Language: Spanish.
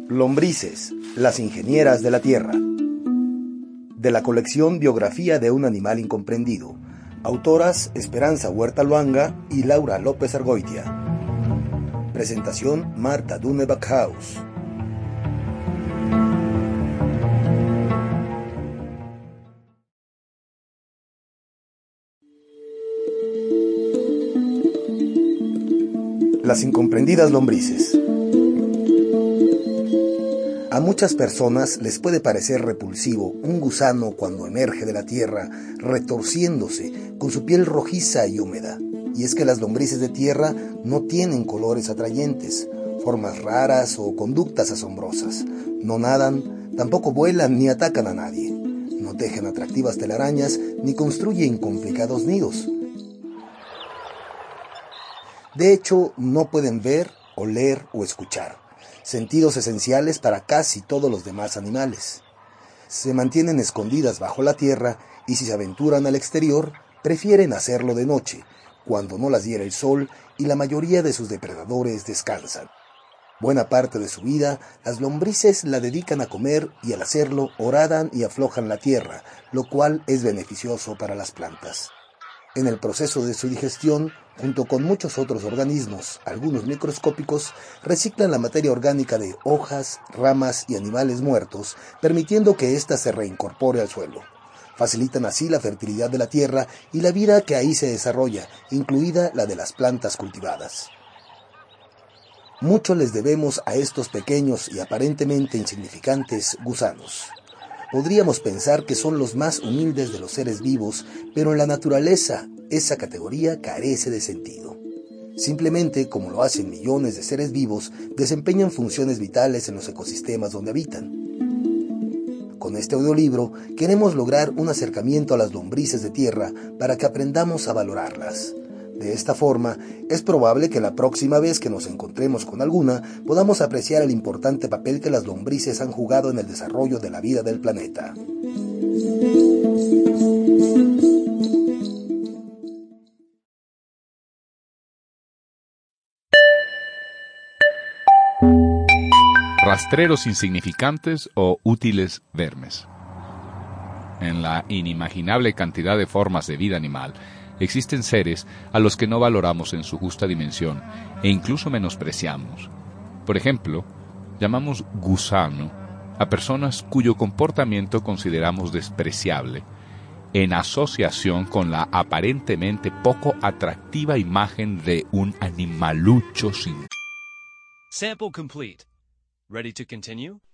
Lombrices, las ingenieras de la tierra. De la colección Biografía de un animal incomprendido. Autoras Esperanza Huerta Luanga y Laura López Argoitia. Presentación Marta Dune Backhaus. Las incomprendidas lombrices. A muchas personas les puede parecer repulsivo un gusano cuando emerge de la tierra, retorciéndose, con su piel rojiza y húmeda. Y es que las lombrices de tierra no tienen colores atrayentes, formas raras o conductas asombrosas. No nadan, tampoco vuelan ni atacan a nadie. No tejen atractivas telarañas ni construyen complicados nidos. De hecho, no pueden ver, oler o escuchar, sentidos esenciales para casi todos los demás animales. Se mantienen escondidas bajo la tierra y si se aventuran al exterior, prefieren hacerlo de noche, cuando no las hiere el sol y la mayoría de sus depredadores descansan. Buena parte de su vida, las lombrices la dedican a comer y al hacerlo horadan y aflojan la tierra, lo cual es beneficioso para las plantas. En el proceso de su digestión, junto con muchos otros organismos, algunos microscópicos, reciclan la materia orgánica de hojas, ramas y animales muertos, permitiendo que ésta se reincorpore al suelo. Facilitan así la fertilidad de la tierra y la vida que ahí se desarrolla, incluida la de las plantas cultivadas. Mucho les debemos a estos pequeños y aparentemente insignificantes gusanos. Podríamos pensar que son los más humildes de los seres vivos, pero en la naturaleza esa categoría carece de sentido. Simplemente, como lo hacen millones de seres vivos, desempeñan funciones vitales en los ecosistemas donde habitan. Con este audiolibro queremos lograr un acercamiento a las lombrices de tierra para que aprendamos a valorarlas. De esta forma, es probable que la próxima vez que nos encontremos con alguna, podamos apreciar el importante papel que las lombrices han jugado en el desarrollo de la vida del planeta. Rastreros insignificantes o útiles vermes. En la inimaginable cantidad de formas de vida animal, existen seres a los que no valoramos en su justa dimensión e incluso menospreciamos. Por ejemplo, llamamos gusano a personas cuyo comportamiento consideramos despreciable, en asociación con la aparentemente poco atractiva imagen de un animalucho sin... Sample complete. Ready to continue?